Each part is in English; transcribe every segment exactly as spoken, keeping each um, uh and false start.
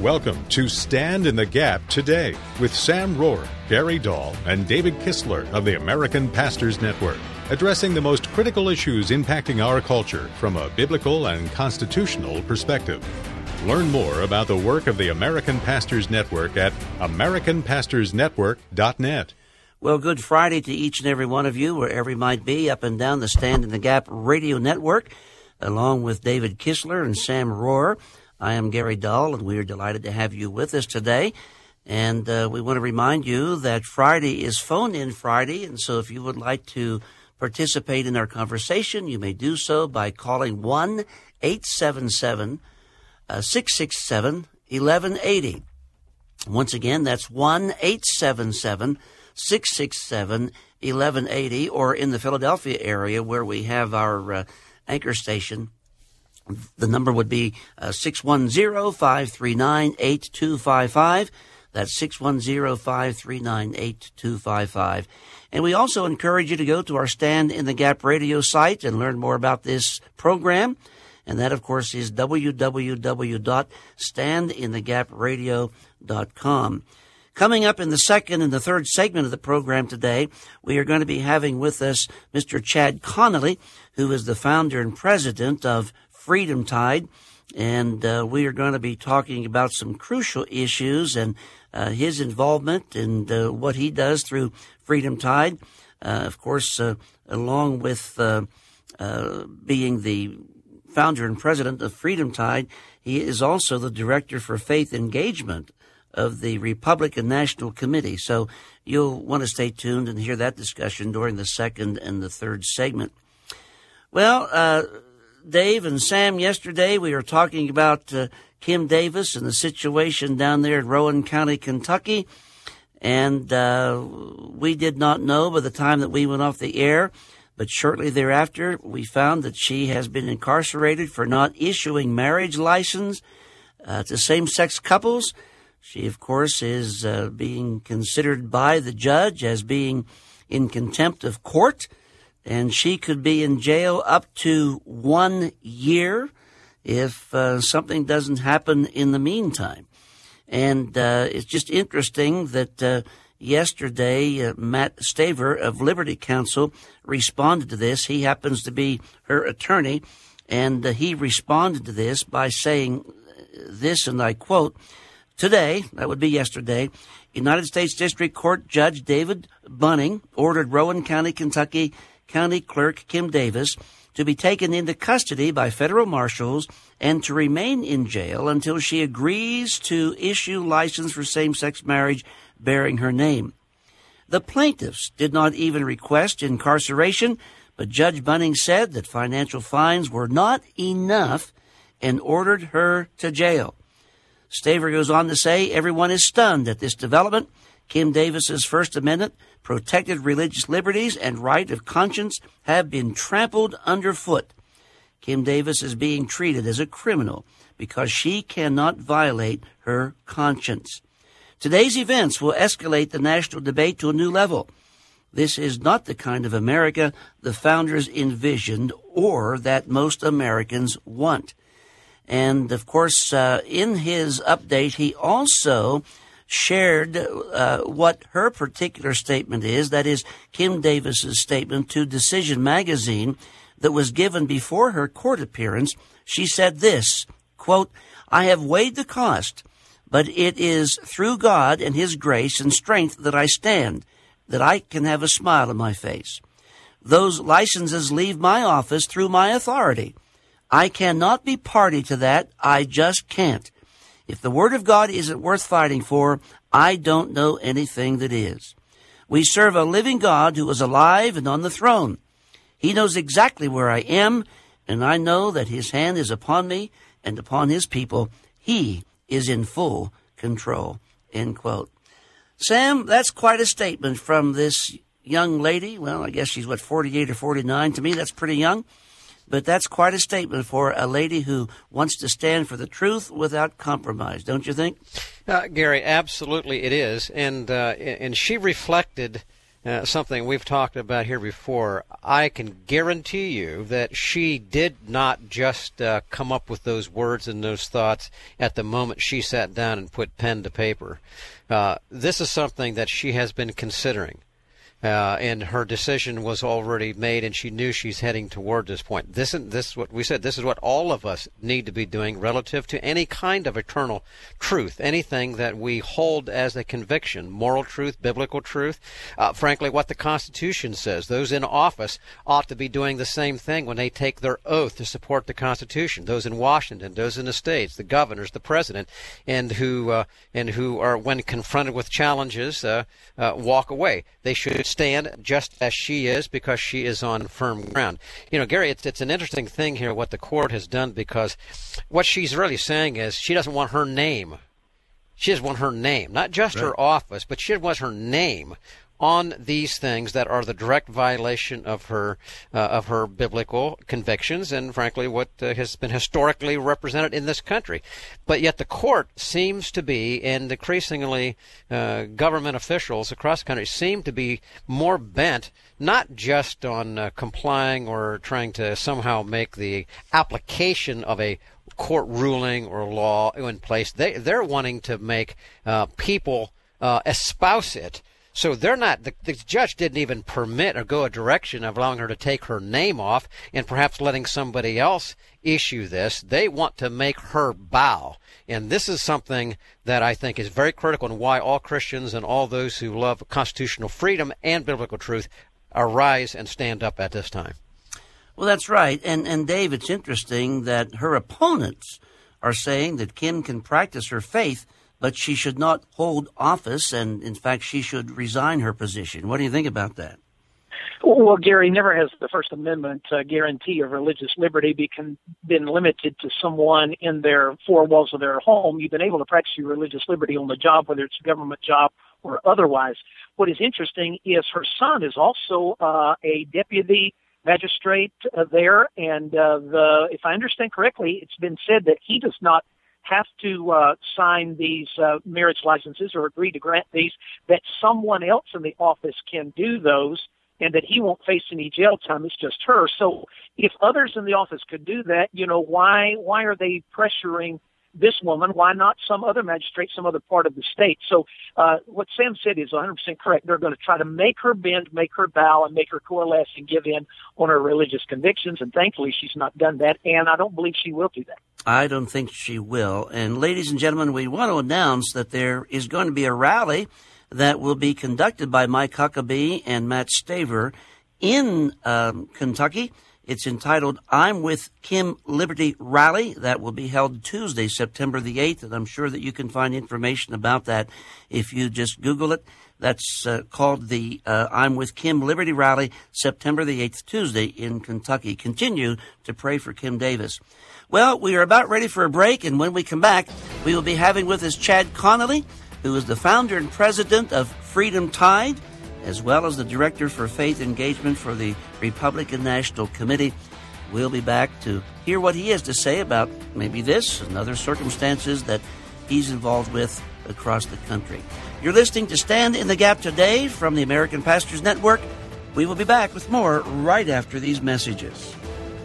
Welcome to Stand in the Gap Today with Sam Rohrer, Gary Dahl, and David Kistler of the American Pastors Network, addressing the most critical issues impacting our culture from a biblical and constitutional perspective. Learn more about the work of the American Pastors Network at american pastors network dot net. Well, good Friday to each and every one of you, wherever you might be, up and down the Stand in the Gap radio network, along with David Kistler and Sam Rohrer. I am Gary Dahl, and we are delighted to have you with us today. And uh, we want to remind you that Friday is Phone-In Friday, and so if you would like to participate in our conversation, you may do so by calling one eight seven seven, six six seven, one one eight zero. Once again, that's one eight seven seven, six six seven, one one eight zero, or in the Philadelphia area where we have our uh, anchor station, the number would be uh, six one zero, five three nine, eight two five five. That's six one zero, five three nine, eight two five five. And we also encourage you to go to our Stand in the Gap radio site and learn more about this program. And that, of course, is w w w dot stand in the gap radio dot com. Coming up in the second and the third segment of the program today, we are going to be having with us Mister Chad Connolly, who is the founder and president of Freedom Tide, and uh, we are going to be talking about some crucial issues and uh, his involvement and uh, what he does through Freedom Tide. Uh, of course, uh, along with uh, uh, being the founder and president of Freedom Tide, he is also the director for faith engagement of the Republican National Committee. So you'll want to stay tuned and hear that discussion during the second and the third segment. Well, uh, Dave and Sam, yesterday we were talking about uh, Kim Davis and the situation down there in Rowan County, Kentucky. And uh, we did not know by the time that we went off the air, but shortly thereafter we found that she has been incarcerated for not issuing marriage license uh, to same-sex couples. She, of course, is uh, being considered by the judge as being in contempt of court, and she could be in jail up to one year if uh, something doesn't happen in the meantime. And uh, it's just interesting that uh, yesterday uh, Matt Staver of Liberty Counsel responded to this. He happens to be her attorney, and uh, he responded to this by saying this, and I quote, "Today," that would be yesterday, United States District Court Judge David Bunning ordered Rowan County, Kentucky County Clerk Kim Davis to be taken into custody by federal marshals and to remain in jail until she agrees to issue license for same-sex marriage bearing her name. The plaintiffs did not even request incarceration, but Judge Bunning said that financial fines were not enough and ordered her to jail. Staver goes on to say, "Everyone is stunned at this development. Kim Davis's First Amendment protected religious liberties and right of conscience have been trampled underfoot. Kim Davis is being treated as a criminal because she cannot violate her conscience. Today's events will escalate the national debate to a new level. This is not the kind of America the founders envisioned or that most Americans want." And, of course, uh, in his update, he also shared uh, what her particular statement is, that is Kim Davis's statement to Decision Magazine that was given before her court appearance. She said this, quote, "I have weighed the cost, but it is through God and His grace and strength that I stand, that I can have a smile on my face. Those licenses leave my office through my authority. I cannot be party to that. I just can't. If the Word of God isn't worth fighting for, I don't know anything that is. We serve a living God who is alive and on the throne. He knows exactly where I am, and I know that His hand is upon me and upon His people. He is in full control." End quote. Sam, that's quite a statement from this young lady. Well, I guess she's, what, forty-eight or forty-nine? To me, that's pretty young. But that's quite a statement for a lady who wants to stand for the truth without compromise, don't you think? Uh, Gary, absolutely it is. And uh, and she reflected uh, something we've talked about here before, I can guarantee you that she did not just uh, come up with those words and those thoughts at the moment she sat down and put pen to paper. Uh, this is something that she has been considering. Uh, and her decision was already made, and she knew she's heading toward this point. This, this is what we said. This is what all of us need to be doing relative to any kind of eternal truth, anything that we hold as a conviction, moral truth, biblical truth. Uh, frankly, what the Constitution says. Those in office ought to be doing the same thing when they take their oath to support the Constitution. Those in Washington, those in the states, the governors, the president, and who uh, and who are, when confronted with challenges, uh, uh, walk away. They should stand just as she is, because she is on firm ground. You know, Gary, it's, it's an interesting thing here what the court has done, because what she's really saying is she doesn't want her name. She doesn't want her name, not just right. her office, but she wants her name on these things that are the direct violation of her uh, of her biblical convictions and, frankly, what uh, has been historically represented in this country. But yet the court seems to be, and increasingly uh, government officials across the country seem to be more bent not just on uh, complying or trying to somehow make the application of a court ruling or law in place. They, they're wanting to make uh, people uh, espouse it. So they're not, the, the judge didn't even permit or go a direction of allowing her to take her name off and perhaps letting somebody else issue this. They want to make her bow. And this is something that I think is very critical, and why all Christians and all those who love constitutional freedom and biblical truth arise and stand up at this time. Well, that's right. And, and Dave, it's interesting that her opponents are saying that Kim can practice her faith, but she should not hold office, and, in fact, she should resign her position. What do you think about that? Well, Gary, never has the First Amendment uh, guarantee of religious liberty become, been limited to someone in their four walls of their home. You've been able to practice your religious liberty on the job, whether it's a government job or otherwise. What is interesting is her son is also uh, a deputy magistrate uh, there, and uh, the, if I understand correctly, it's been said that he does not have to uh, sign these uh, marriage licenses or agree to grant these, that someone else in the office can do those, and that he won't face any jail time. It's just her. So if others in the office could do that, you know, why why are they pressuring this woman? Why not some other magistrate, some other part of the state? So uh, what Sam said is one hundred percent correct. They're going to try to make her bend, make her bow, and make her coalesce and give in on her religious convictions. And thankfully, she's not done that, and I don't believe she will do that. I don't think she will. And ladies and gentlemen, we want to announce that there is going to be a rally that will be conducted by Mike Huckabee and Matt Staver in um, Kentucky. It's entitled I'm with Kim Liberty Rally. That will be held Tuesday, September the eighth, and I'm sure that you can find information about that if you just Google it. That's uh, called the uh, I'm with Kim Liberty Rally, September the eighth, Tuesday in Kentucky. Continue to pray for Kim Davis. Well, we are about ready for a break, and when we come back, we will be having with us Chad Connolly, who is the founder and president of Freedom Tide, as well as the Director for Faith Engagement for the Republican National Committee. We'll be back to hear what he has to say about maybe this and other circumstances that he's involved with across the country. You're listening to Stand in the Gap today from the American Pastors Network. We will be back with more right after these messages.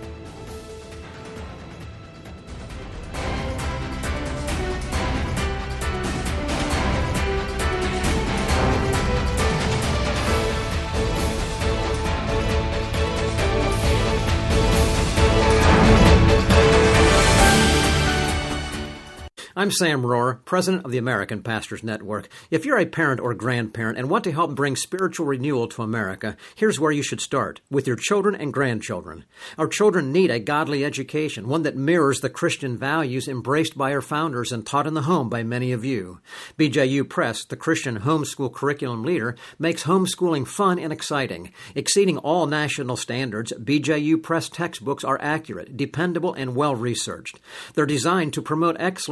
I'm Sam Rohrer, president of the American Pastors Network. If you're a parent or grandparent and want to help bring spiritual renewal to America, here's where you should start, with your children and grandchildren. Our children need a godly education, one that mirrors the Christian values embraced by our founders and taught in the home by many of you. B J U Press, the Christian homeschool curriculum leader, makes homeschooling fun and exciting. Exceeding all national standards, B J U Press textbooks are accurate, dependable, and well-researched. They're designed to promote excellence for every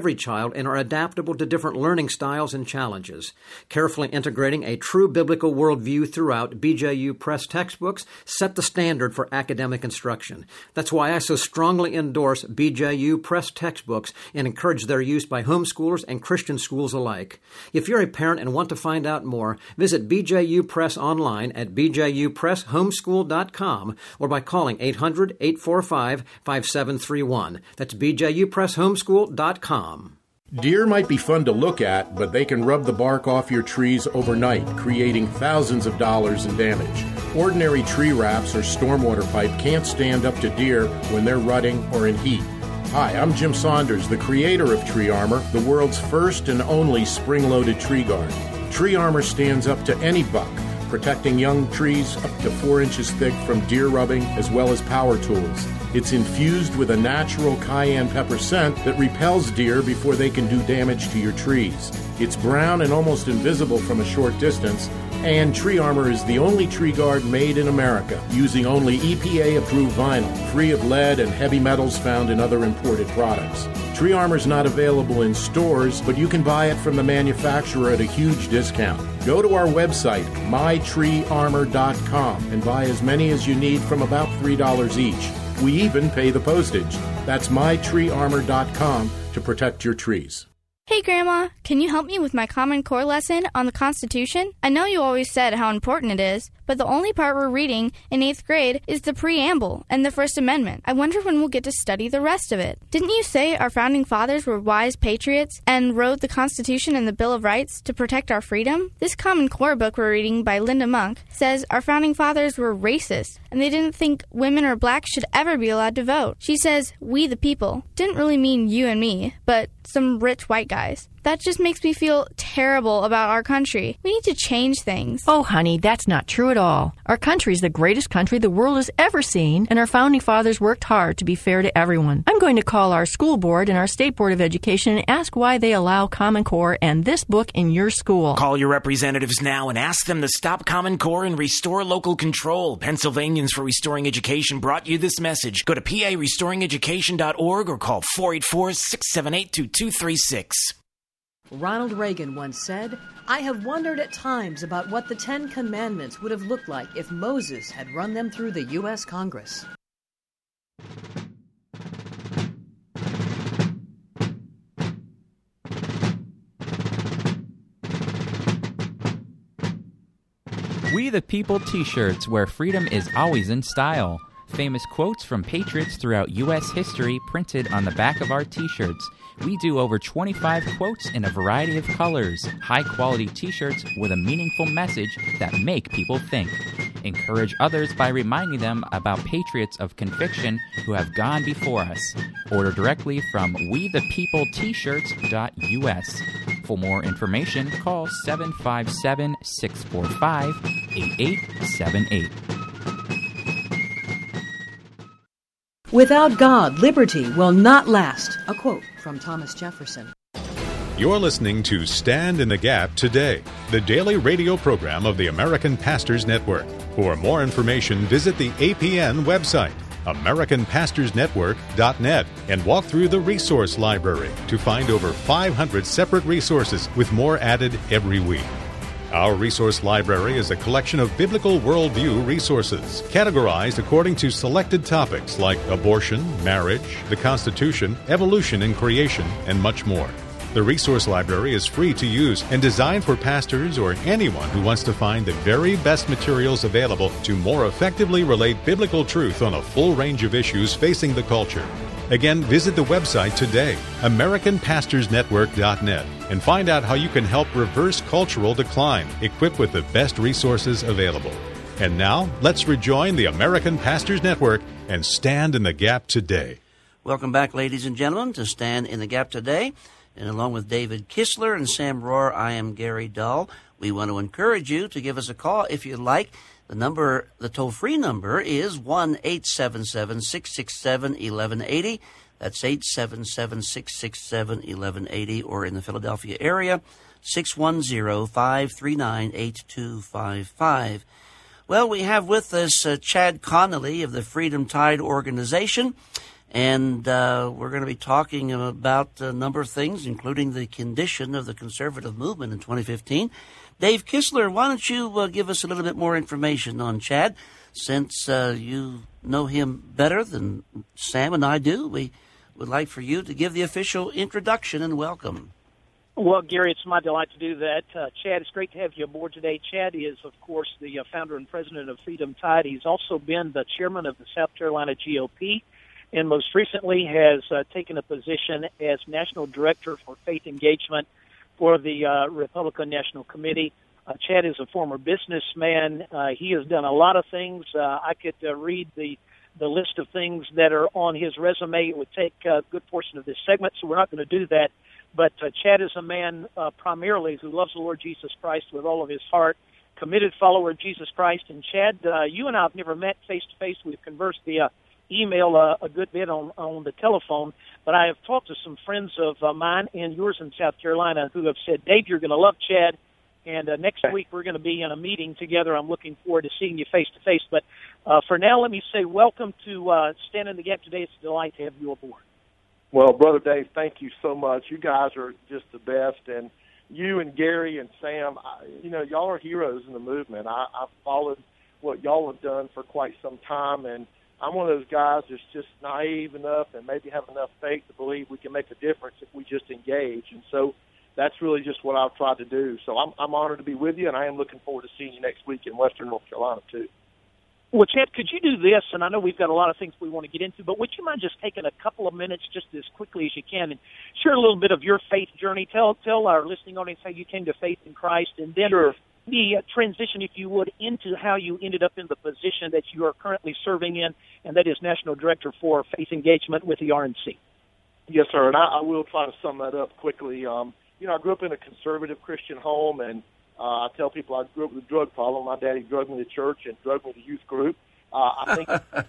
every child and are adaptable to different learning styles and challenges. Carefully integrating a true biblical worldview throughout, B J U Press textbooks set the standard for academic instruction. That's why I so strongly endorse B J U Press textbooks and encourage their use by homeschoolers and Christian schools alike. If you're a parent and want to find out more, visit B J U Press online at b j u press homeschool dot com or by calling eight hundred, eight four five, five seven three one. That's b j u press homeschool dot com. Deer might be fun to look at, but they can rub the bark off your trees overnight, creating thousands of dollars in damage. Ordinary tree wraps or stormwater pipe can't stand up to deer when they're rutting or in heat. Hi, I'm Jim Saunders, the creator of Tree Armor, the world's first and only spring-loaded tree guard. Tree Armor stands up to any buck, protecting young trees up to four inches thick from deer rubbing as well as power tools. It's infused with a natural cayenne pepper scent that repels deer before they can do damage to your trees. It's brown and almost invisible from a short distance, and Tree Armor is the only tree guard made in America, using only E P A-approved vinyl, free of lead and heavy metals found in other imported products. Tree Armor is not available in stores, but you can buy it from the manufacturer at a huge discount. Go to our website, my tree armor dot com, and buy as many as you need from about three dollars each. We even pay the postage. That's my tree armor dot com to protect your trees. Hey, Grandma, can you help me with my Common Core lesson on the Constitution? I know you always said how important it is, but the only part we're reading in eighth grade is the preamble and the First Amendment. I wonder when we'll get to study the rest of it. Didn't you say our founding fathers were wise patriots and wrote the Constitution and the Bill of Rights to protect our freedom? This Common Core book we're reading by Linda Monk says our founding fathers were racist and they didn't think women or blacks should ever be allowed to vote. She says, we the people, didn't really mean you and me, but some rich white guys. That just makes me feel terrible about our country. We need to change things. Oh, honey, that's not true at all. Our country is the greatest country the world has ever seen, and our founding fathers worked hard to be fair to everyone. I'm going to call our school board and our State Board of Education and ask why they allow Common Core and this book in your school. Call your representatives now and ask them to stop Common Core and restore local control. Pennsylvanians for Restoring Education brought you this message. Go to p a restoring education dot org or call four eight four, six seven eight, two two three six. Ronald Reagan once said, I have wondered at times about what the Ten Commandments would have looked like if Moses had run them through the U S Congress. We the People t-shirts, where freedom is always in style. Famous quotes from patriots throughout U S history printed on the back of our t-shirts. We do over twenty-five quotes in a variety of colors. High-quality t-shirts with a meaningful message that make people think. Encourage others by reminding them about patriots of conviction who have gone before us. Order directly from we the people t shirts dot u s. For more information, call seven five seven, six four five, eight eight seven eight. Without God, liberty will not last. A quote from Thomas Jefferson. You're listening to Stand in the Gap Today, the daily radio program of the American Pastors Network. For more information, visit the A P N website, american pastors network dot net, and walk through the resource library to find over five hundred separate resources with more added every week. Our resource library is a collection of biblical worldview resources, categorized according to selected topics like abortion, marriage, the Constitution, evolution and creation, and much more. The resource library is free to use and designed for pastors or anyone who wants to find the very best materials available to more effectively relate biblical truth on a full range of issues facing the culture. Again, visit the website today, american pastors network dot net, and find out how you can help reverse cultural decline, equipped with the best resources available. And now, let's rejoin the American Pastors Network and stand in the gap today. Welcome back, ladies and gentlemen, to Stand in the Gap Today. And along with David Kistler and Sam Rohr, I am Gary Dahl. We want to encourage you to give us a call if you like. The number, the toll-free number is one eight seven seven, six six seven, one one eight zero. That's eight seven seven, six six seven, one one eight zero, or in the Philadelphia area, six one zero, five three nine, eight two five five. Well, we have with us uh, Chad Connolly of the Freedom Tide Organization. And uh, we're going to be talking about a number of things, including the condition of the conservative movement in twenty fifteen. Dave Kistler, why don't you uh, give us a little bit more information on Chad, since uh, you know him better than Sam and I do. We would like for you to give the official introduction and welcome. Well, Gary, it's my delight to do that. Uh, Chad, it's great to have you aboard today. Chad is, of course, the uh, founder and president of Freedom Tide. He's also been the chairman of the South Carolina G O P, and most recently has uh, taken a position as national director for faith engagement for the uh, Republican National Committee. Uh, Chad is a former businessman. Uh, he has done a lot of things. Uh, I could uh, read the the list of things that are on his resume. It would take a good portion of this segment, so we're not going to do that. But uh, Chad is a man uh, primarily who loves the Lord Jesus Christ with all of his heart, committed follower of Jesus Christ. And Chad, uh, you and I have never met face-to-face. We've conversed via email uh, a good bit on, on the telephone. But I have talked to some friends of uh, mine and yours in South Carolina who have said, Dave, you're going to love Chad. And uh, next week we're going to be in a meeting together. I'm looking forward to seeing you face-to-face. But uh, for now, let me say welcome to uh, Stand in the Gap today. It's a delight to have you aboard. Well, Brother Dave, thank you so much. You guys are just the best. And you and Gary and Sam, I, you know, y'all are heroes in the movement. I, I've followed what y'all have done for quite some time. And I'm one of those guys that's just naive enough and maybe have enough faith to believe we can make a difference if we just engage. And so that's really just what I've tried to do. So I'm, I'm honored to be with you, and I am looking forward to seeing you next week in Western North Carolina, too. Well, Chad, could you do this? And I know we've got a lot of things we want to get into, but would you mind just taking a couple of minutes just as quickly as you can and share a little bit of your faith journey? Tell tell our listening audience how you came to faith in Christ, and then sure. the uh, transition, if you would, into how you ended up in the position that you are currently serving in, and that is National Director for Faith Engagement with the R N C. Yes, sir, and I, I will try to sum that up quickly. Um, you know, I grew up in a conservative Christian home, and Uh, I tell people I grew up with a drug problem. My daddy drugged me to church and drugged me to youth group. Uh, I think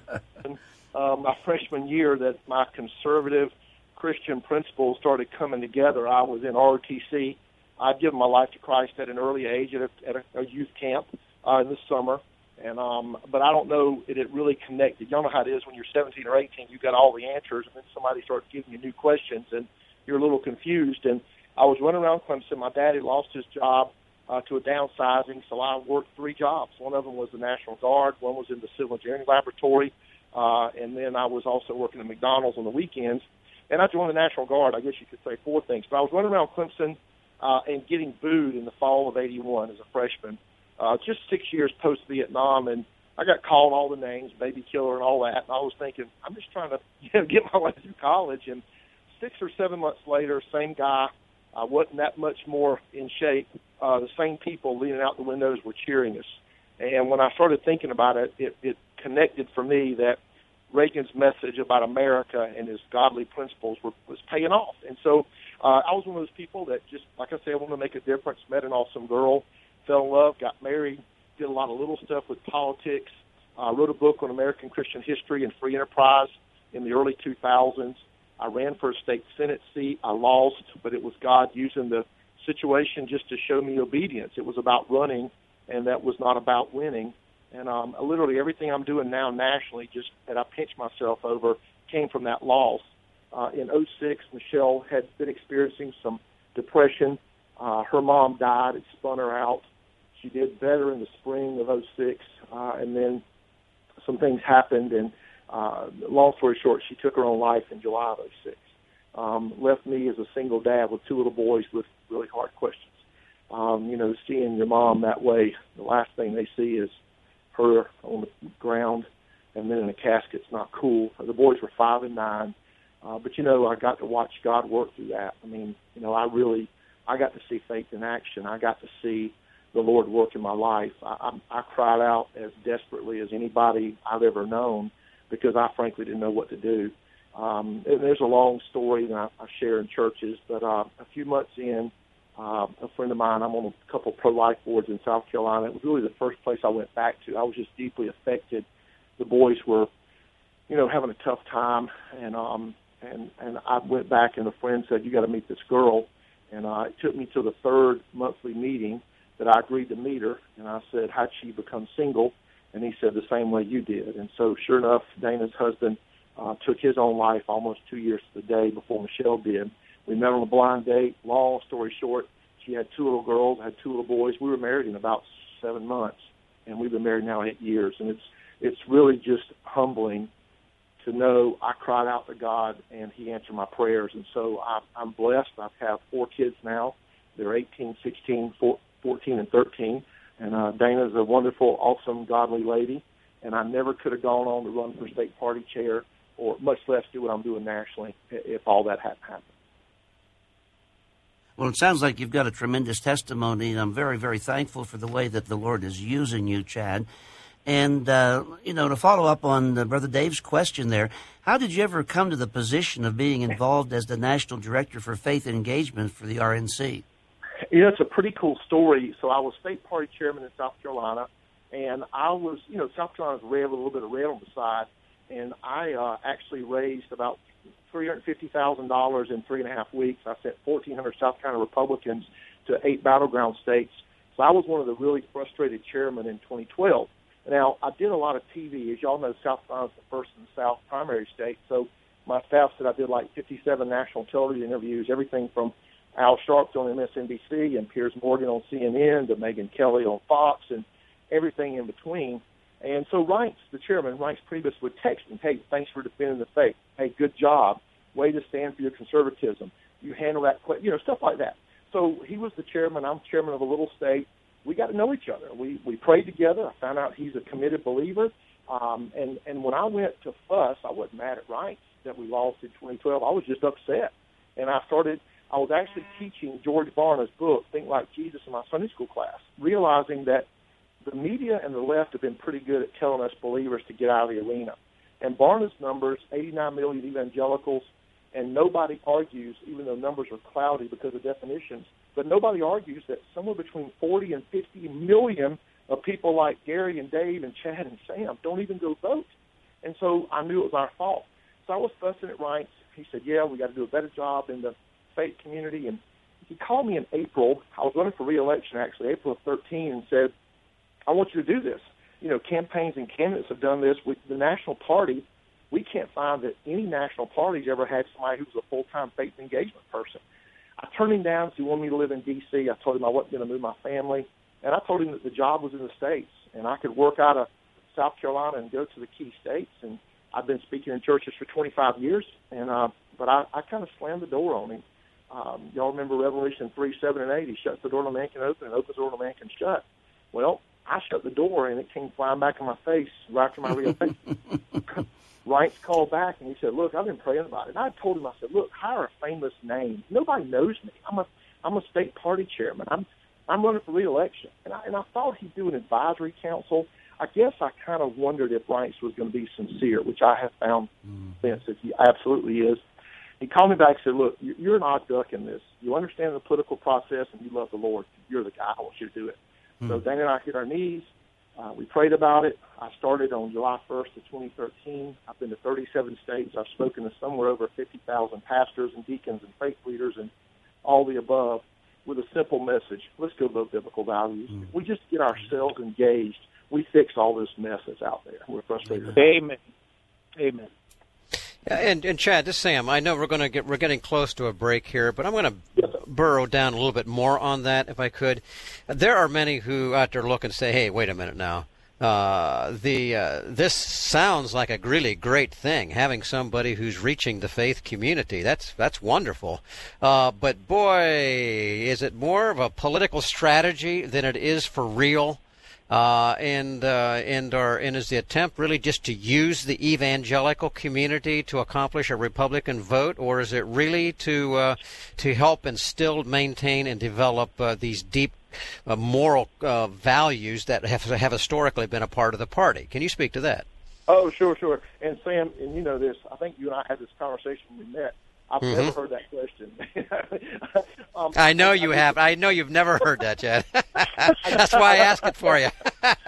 uh, my freshman year that my conservative Christian principles started coming together. I was in R O T C. I'd given my life to Christ at an early age at a, at a, a youth camp uh, in the summer. And um, but I don't know it, it really connected. Y'all know how it is when you're seventeen or eighteen, you got all the answers, and then somebody starts giving you new questions, and you're a little confused. And I was running around Clemson. My daddy lost his job Uh, to a downsizing, so I worked three jobs. One of them was the National Guard, one was in the Civil Engineering Laboratory, uh, and then I was also working at McDonald's on the weekends. And I joined the National Guard, I guess you could say four things. But I was running around Clemson uh, and getting booed in the fall of eighty-one as a freshman, uh, just six years post-Vietnam, and I got called all the names, baby killer and all that, and I was thinking, I'm just trying to you know, get my way through college. And six or seven months later, same guy, I wasn't that much more in shape. Uh, the same people leaning out the windows were cheering us. And when I started thinking about it, it, it connected for me that Reagan's message about America and his godly principles were, was paying off. And so uh, I was one of those people that just, like I said, I wanted to make a difference, met an awesome girl, fell in love, got married, did a lot of little stuff with politics, uh, wrote a book on American Christian history and free enterprise in the early two thousands. I ran for a state Senate seat. I lost, but it was God using the situation just to show me obedience. It was about running, and that was not about winning. And um, literally everything I'm doing now nationally, just that I pinch myself over, came from that loss. Uh, in oh six, Michelle had been experiencing some depression. Uh, her mom died. It spun her out. She did better in the spring of oh six, uh, and then some things happened, and uh, long story short, she took her own life in July of oh six. Um, left me as a single dad with two little boys with really hard questions. Um, you know, seeing your mom that way, the last thing they see is her on the ground and then in a casket's not cool. The boys were five and nine. Uh, but, you know, I got to watch God work through that. I mean, you know, I really, I got to see faith in action. I got to see the Lord work in my life. I, I, I cried out as desperately as anybody I've ever known because I frankly didn't know what to do. Um, and there's a long story that I, I share in churches, but uh, a few months in, uh, a friend of mine, I'm on a couple of pro-life boards in South Carolina. It was really the first place I went back to. I was just deeply affected. The boys were, you know, having a tough time, and um, and and I went back, and a friend said, you got to meet this girl. And uh, it took me to the third monthly meeting that I agreed to meet her, and I said, how'd she become single? And he said, the same way you did. And so sure enough, Dana's husband uh, took his own life almost two years to the day before Michelle did. We met on a blind date. Long story short, she had two little girls, had two little boys. We were married in about seven months, and we've been married now eight years. And it's it's really just humbling to know I cried out to God, and he answered my prayers. And so I, I'm blessed. I have four kids now. They're eighteen, sixteen, fourteen, and thirteen. And uh, Dana's a wonderful, awesome, godly lady. And I never could have gone on to run for state party chair, or much less do what I'm doing nationally, if all that hadn't happened. Well, it sounds like you've got a tremendous testimony, and I'm very, very thankful for the way that the Lord is using you, Chad. And, uh, you know, to follow up on uh, Brother Dave's question there, how did you ever come to the position of being involved as the National Director for Faith Engagement for the R N C? You know, it's a pretty cool story. So I was state party chairman in South Carolina, and I was, you know, South Carolina's red, a little bit of red on the side, and I uh, actually raised about three hundred fifty thousand dollars in three and a half weeks. I sent fourteen hundred South Carolina Republicans to eight battleground states. So I was one of the really frustrated chairmen in twenty twelve. Now, I did a lot of T V. As y'all know, South Carolina's the first in the South primary state. So my staff said I did like fifty-seven national television interviews, everything from Al Sharpton on M S N B C and Piers Morgan on C N N to Megyn Kelly on Fox and everything in between. And so Reince, the chairman, Reince Priebus, would text me, hey, thanks for defending the faith. Hey, good job. Way to stand for your conservatism. You handle that, you know, stuff like that. So he was the chairman. I'm chairman of a little state. We got to know each other. We we prayed together. I found out he's a committed believer. Um, and, and when I went to fuss, I wasn't mad at Reince that we lost in twenty twelve. I was just upset. And I started, I was actually teaching George Barna's book, Think Like Jesus, in my Sunday school class, realizing that the media and the left have been pretty good at telling us believers to get out of the arena. And Barna's numbers, eighty-nine million evangelicals, and nobody argues, even though numbers are cloudy because of definitions, but nobody argues that somewhere between forty and fifty million of people like Gary and Dave and Chad and Sam don't even go vote. And so I knew it was our fault. So I was fussing at Reince. He said, yeah, we got to do a better job in the faith community. And he called me in April. I was running for re-election, actually, April of thirteen, and said, I want you to do this. You know, campaigns and candidates have done this. With the national party, we can't find that any national party's ever had somebody who's a full-time faith engagement person. I turned him down because he wanted me to live in D C I told him I wasn't going to move my family. And I told him that the job was in the States, and I could work out of South Carolina and go to the key states. And I've been speaking in churches for twenty-five years, and uh, but I, I kind of slammed the door on him. Um, y'all remember Revelation three, seven, and eight. He shuts the door no man can open, and opens the door no man can shut. Well, I shut the door, and it came flying back in my face right after my re-election. Reince called back, and he said, look, I've been praying about it. And I told him, I said, look, hire a famous name. Nobody knows me. I'm a I'm a state party chairman. I'm I'm running for re-election. And I, and I thought he'd do an advisory council. I guess I kind of wondered if Reince was going to be sincere, which I have found mm. since that he absolutely is. He called me back and said, look, you're an odd duck in this. You understand the political process, and you love the Lord. You're the guy. I want you to do it. Mm. So Dana and I hit our knees. Uh, we prayed about it. I started on July first of twenty thirteen. I've been to thirty-seven states. I've spoken to somewhere over fifty thousand pastors and deacons and faith leaders and all the above with a simple message. Let's go vote biblical values. Mm. We just get ourselves engaged. We fix all this mess that's out there. We're frustrated. Amen. Amen. Yeah, and, and Chad, this is Sam. I know we're going to get we're getting close to a break here, but I'm going to burrow down a little bit more on that, if I could. There are many who out there look and say, "Hey, wait a minute now. Uh, the uh, this sounds like a really great thing. Having somebody who's reaching the faith community. That's that's wonderful. Uh, but boy, is it more of a political strategy than it is for real." Uh, and uh, and are and is the attempt really just to use the evangelical community to accomplish a Republican vote, or is it really to uh, to help instill, maintain, and develop uh, these deep uh, moral uh, values that have have historically been a part of the party? Can you speak to that? Oh, sure, sure. And Sam, and you know this. I think you and I had this conversation when we met. I've mm-hmm. never heard that question. um, I know you I, have. I know you've never heard that, Chad. That's why I asked it for you.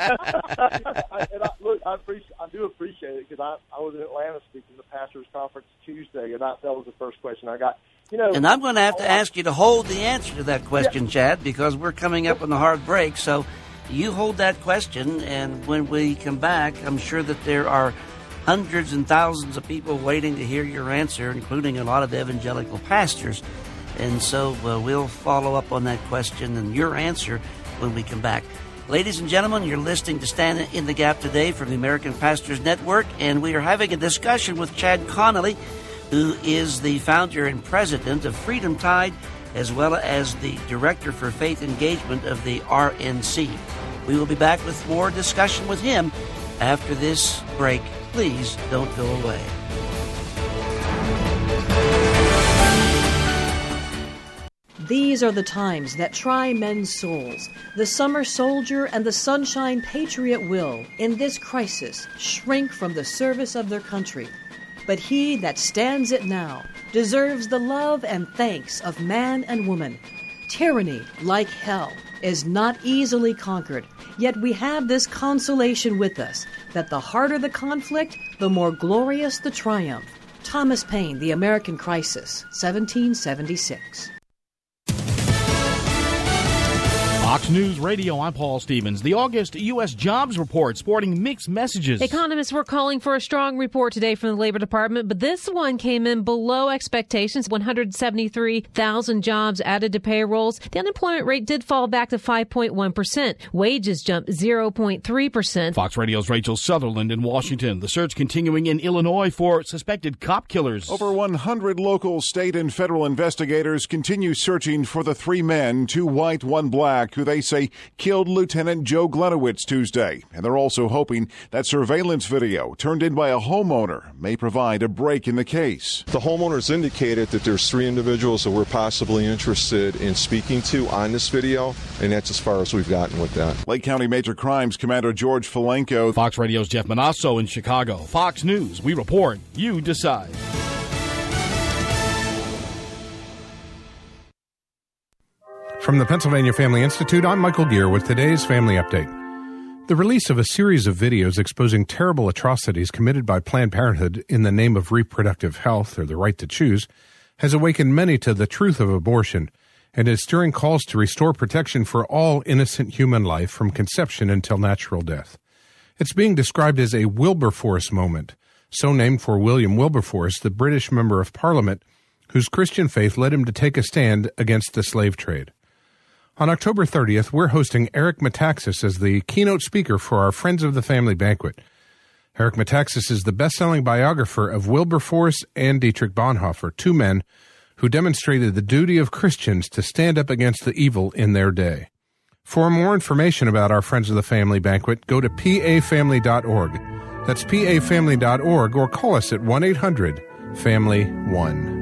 I, and I, look, I, appreciate, I do appreciate it because I, I was in Atlanta speaking at the Pastors Conference Tuesday, and I, that was the first question I got. You know, and I'm going to have to ask you to hold the answer to that question, yeah. Chad, because we're coming up on the hard break. So you hold that question, and when we come back, I'm sure that there are hundreds and thousands of people waiting to hear your answer, including a lot of evangelical pastors. And so uh, we'll follow up on that question and your answer when we come back. Ladies and gentlemen, you're listening to Stand in the Gap today from the American Pastors Network, and we are having a discussion with Chad Connolly, who is the founder and president of Freedom Tide, as well as the director for faith engagement of the R N C. We will be back with more discussion with him after this break. Please don't go away. These are the times that try men's souls. The summer soldier and the sunshine patriot will, in this crisis, shrink from the service of their country. But he that stands it now deserves the love and thanks of man and woman. Tyranny, like hell, is not easily conquered, yet we have this consolation with us, that the harder the conflict, the more glorious the triumph. Thomas Paine, The American Crisis, seventeen seventy-six. Fox News Radio, I'm Paul Stevens. The August U S jobs report sporting mixed messages. Economists were calling for a strong report today from the Labor Department, but this one came in below expectations. one hundred seventy-three thousand jobs added to payrolls. The unemployment rate did fall back to five point one percent. Wages jumped zero point three percent. Fox Radio's Rachel Sutherland in Washington. The search continuing in Illinois for suspected cop killers. Over one hundred local, state, and federal investigators continue searching for the three men, two white, one black, who they say killed Lieutenant Joe Glenowitz Tuesday. And they're also hoping that surveillance video turned in by a homeowner may provide a break in the case. The homeowners indicated that there's three individuals that we're possibly interested in speaking to on this video, and that's as far as we've gotten with that. Lake County Major Crimes Commander George Falenko. Fox Radio's Jeff Manasso in Chicago. Fox News, we report, you decide. From the Pennsylvania Family Institute, I'm Michael Gear with today's Family Update. The release of a series of videos exposing terrible atrocities committed by Planned Parenthood in the name of reproductive health or the right to choose has awakened many to the truth of abortion and is stirring calls to restore protection for all innocent human life from conception until natural death. It's being described as a Wilberforce moment, so named for William Wilberforce, the British member of Parliament, whose Christian faith led him to take a stand against the slave trade. On October thirtieth, we're hosting Eric Metaxas as the keynote speaker for our Friends of the Family banquet. Eric Metaxas is the best-selling biographer of Wilberforce and Dietrich Bonhoeffer, two men who demonstrated the duty of Christians to stand up against the evil in their day. For more information about our Friends of the Family banquet, go to p a family dot org. That's p a family dot org, or call us at one eight hundred family one.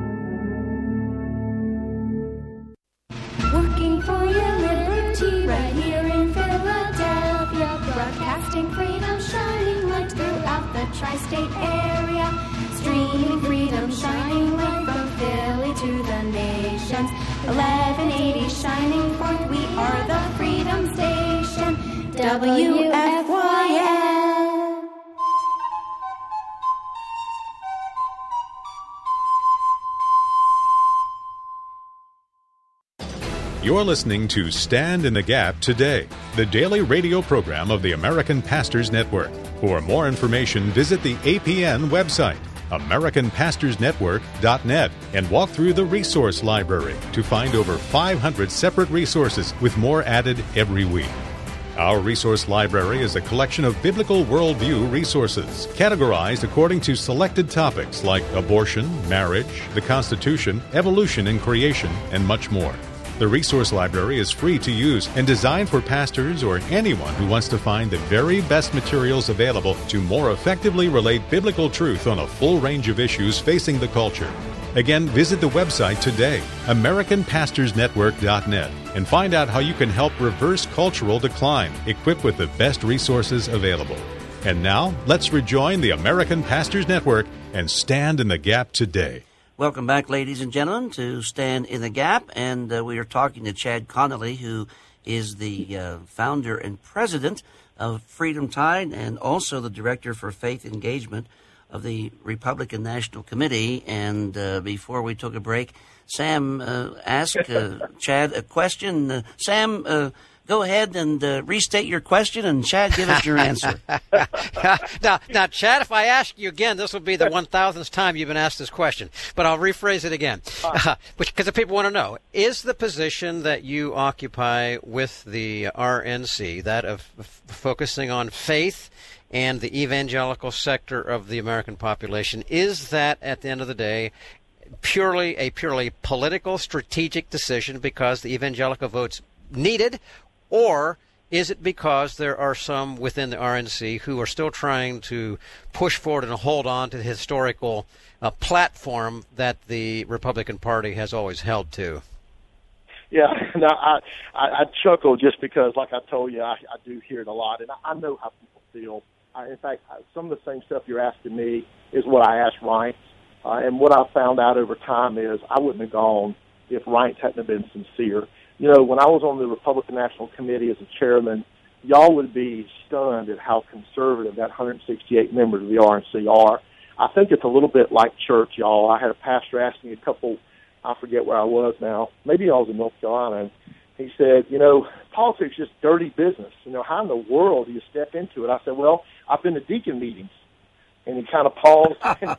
Working for your liberty right here in Philadelphia. Broadcasting freedom, shining light throughout the tri-state area. Streaming freedom, shining light from Philly to the nations. eleven eighty shining forth, we are the Freedom Station. W F Y L. You're listening to Stand in the Gap Today, the daily radio program of the American Pastors Network. For more information, visit the A P N website, american pastors network dot net, and walk through the resource library to find over five hundred separate resources with more added every week. Our resource library is a collection of biblical worldview resources, categorized according to selected topics like abortion, marriage, the Constitution, evolution and creation, and much more. The resource library is free to use and designed for pastors or anyone who wants to find the very best materials available to more effectively relate biblical truth on a full range of issues facing the culture. Again, visit the website today, american pastors network dot net, and find out how you can help reverse cultural decline, equipped with the best resources available. And now, let's rejoin the American Pastors Network and stand in the gap today. Welcome back, ladies and gentlemen, to Stand in the Gap, and uh, we are talking to Chad Connolly, who is the uh, founder and president of Freedom Tide and also the director for faith engagement of the Republican National Committee. And uh, before we took a break, Sam uh, asked uh, Chad a question. Uh, Sam, uh, go ahead and uh, restate your question, and Chad, give us your answer. now, now, Chad, if I ask you again, this will be the one thousandth time you've been asked this question, but I'll rephrase it again, uh, because the people want to know, is the position that you occupy with the R N C, that of f- focusing on faith and the evangelical sector of the American population, is that, at the end of the day, purely a purely political, strategic decision because the evangelical vote's needed, or is it because there are some within the R N C who are still trying to push forward and hold on to the historical uh, platform that the Republican Party has always held to? Yeah, now I, I, I chuckle just because, like I told you, I, I do hear it a lot, and I, I know how people feel. I, in fact, some of the same stuff you're asking me is what I asked Reince. Uh, and what I found out over time is I wouldn't have gone if Reince hadn't have been sincere. You know, when I was on the Republican National Committee as a chairman, y'all would be stunned at how conservative that one hundred sixty-eight members of the R N C are. I think it's a little bit like church, y'all. I had a pastor ask me a couple, I forget where I was now, maybe I was in North Carolina, and he said, you know, politics is just dirty business. You know, how in the world do you step into it? I said, well, I've been to deacon meetings. And he kind of paused, and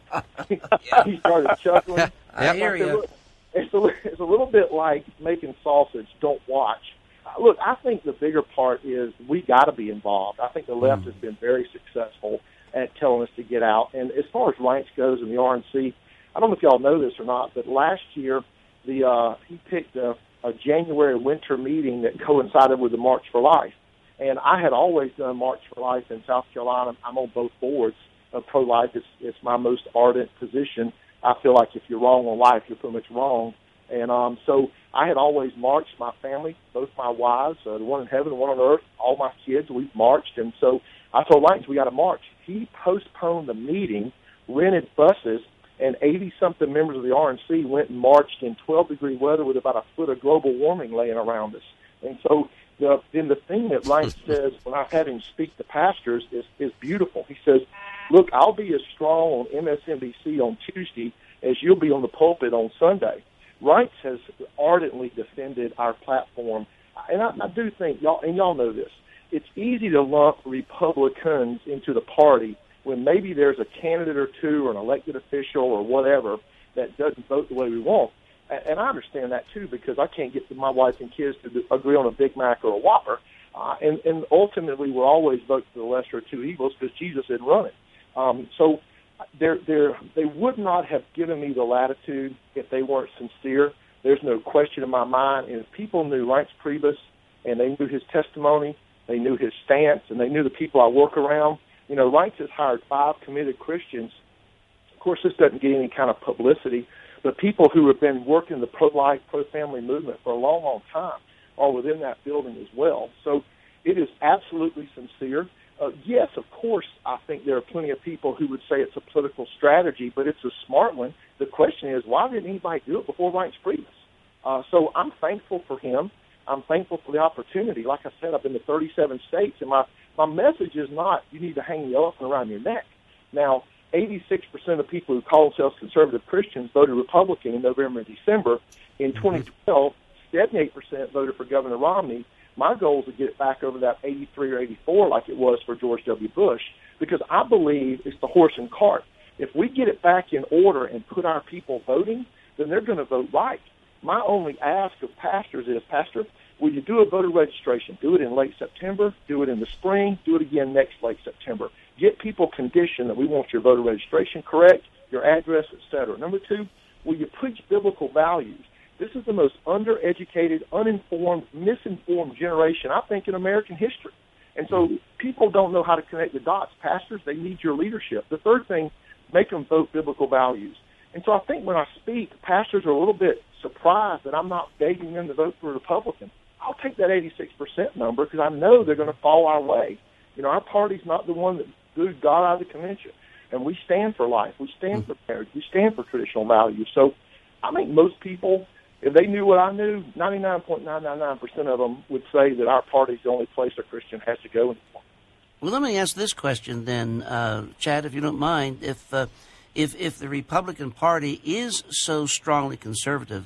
he started chuckling. I hear you. It's a, it's a little bit like making sausage, don't watch. Uh, look, I think the bigger part is we got to be involved. I think the left mm. has been very successful at telling us to get out. And as far as Reince goes in the R N C, I don't know if y'all know this or not, but last year the uh, he picked a, a January winter meeting that coincided with the March for Life. And I had always done March for Life in South Carolina. I'm on both boards of pro-life. It's, it's my most ardent position. I feel like if you're wrong on life, you're pretty much wrong. And um, so I had always marched, my family, both my wives, uh, the one in heaven, the one on earth, all my kids, we've marched. And so I told Reince, we got to march. He postponed the meeting, rented buses, and eighty-something members of the R N C went and marched in twelve-degree weather with about a foot of global warming laying around us. And so the, then the thing that Reince says when I had him speak to pastors is, is beautiful. He says, look, I'll be as strong on M S N B C on Tuesday as you'll be on the pulpit on Sunday. Reince has ardently defended our platform. And I, I do think, y'all, and y'all know this, it's easy to lump Republicans into the party when maybe there's a candidate or two or an elected official or whatever that doesn't vote the way we want. And I understand that, too, because I can't get my wife and kids to agree on a Big Mac or a Whopper. Uh, and, and ultimately, we'll always vote for the lesser of two evils because Jesus didn't run it. Um, so they're, they're, they would not have given me the latitude if they weren't sincere. There's no question in my mind. And if people knew Reince Priebus and they knew his testimony, they knew his stance, and they knew the people I work around, you know, Reince has hired five committed Christians. Of course, this doesn't get any kind of publicity, but people who have been working the pro-life, pro-family movement for a long, long time are within that building as well. So it is absolutely sincere. Uh, yes, of course, I think there are plenty of people who would say it's a political strategy, but it's a smart one. The question is, why didn't anybody do it before Reince Priebus? Uh, so I'm thankful for him. I'm thankful for the opportunity. Like I said, I've been to thirty-seven states, and my, my message is not you need to hang the elephant around your neck. Now, eighty-six percent of people who call themselves conservative Christians voted Republican in November and December. In twenty twelve, seventy-eight percent voted for Governor Romney. My goal is to get it back over that eighty-three or eighty-four like it was for George W. Bush, because I believe it's the horse and cart. If we get it back in order and put our people voting, then they're going to vote right. My only ask of pastors is, Pastor, will you do a voter registration? Do it in late September, do it in the spring, do it again next late September. Get people conditioned that we want your voter registration correct, your address, et cetera. Number two, will you preach biblical values? This is the most undereducated, uninformed, misinformed generation, I think, in American history. And so people don't know how to connect the dots. Pastors, they need your leadership. The third thing, make them vote biblical values. And so I think when I speak, pastors are a little bit surprised that I'm not begging them to vote for a Republican. I'll take that eighty-six percent number because I know they're going to fall our way. You know, our party's not the one that booed God out of the convention. And we stand for life. We stand for marriage. We stand for traditional values. So I think most people, if they knew what I knew, ninety-nine point nine nine nine percent of them would say that our party's the only place a Christian has to go anymore. Well, let me ask this question then, uh, Chad, if you don't mind. If, uh, if, if the Republican Party is so strongly conservative,